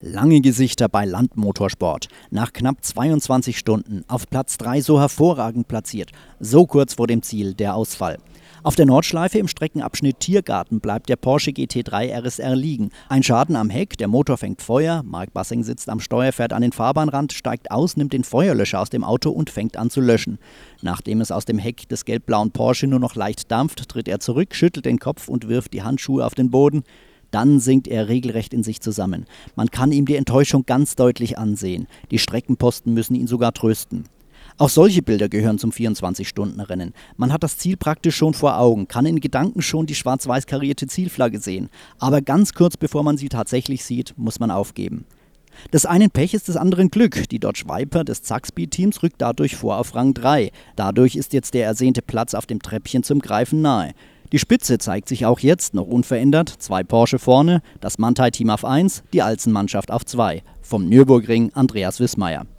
Lange Gesichter bei Landmotorsport. Nach knapp 22 Stunden auf Platz 3 so hervorragend platziert. So kurz vor dem Ziel der Ausfall. Auf der Nordschleife im Streckenabschnitt Tiergarten bleibt der Porsche GT3 RSR liegen. Ein Schaden am Heck, der Motor fängt Feuer, Marc Bassing sitzt am Steuer, fährt an den Fahrbahnrand, steigt aus, nimmt den Feuerlöscher aus dem Auto und fängt an zu löschen. Nachdem es aus dem Heck des gelb-blauen Porsche nur noch leicht dampft, tritt er zurück, schüttelt den Kopf und wirft die Handschuhe auf den Boden. Dann sinkt er regelrecht in sich zusammen. Man kann ihm die Enttäuschung ganz deutlich ansehen. Die Streckenposten müssen ihn sogar trösten. Auch solche Bilder gehören zum 24-Stunden-Rennen. Man hat das Ziel praktisch schon vor Augen, kann in Gedanken schon die schwarz-weiß karierte Zielflagge sehen. Aber ganz kurz bevor man sie tatsächlich sieht, muss man aufgeben. Des einen Pech ist des anderen Glück. Die Dodge Viper des Zackspeed-Teams rückt dadurch vor auf Rang 3. Dadurch ist jetzt der ersehnte Platz auf dem Treppchen zum Greifen nahe. Die Spitze zeigt sich auch jetzt noch unverändert. 2 Porsche vorne, das Manthey-Team auf 1, die Alzen-Mannschaft auf 2. Vom Nürburgring Andreas Wissmeier.